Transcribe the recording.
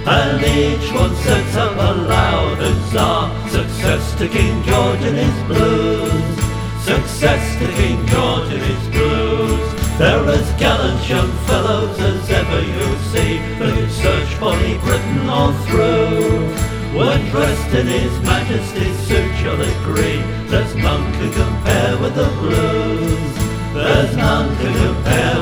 and each one sets up a loud huzzah. Success to King George and his blues. Success to King George and his blues. They're as gallant young fellows as ever you'll see, but you search bonny Britain all through. When dressed in his majesty's suit you'll agree, there's none to compare with the blues. There's none to compare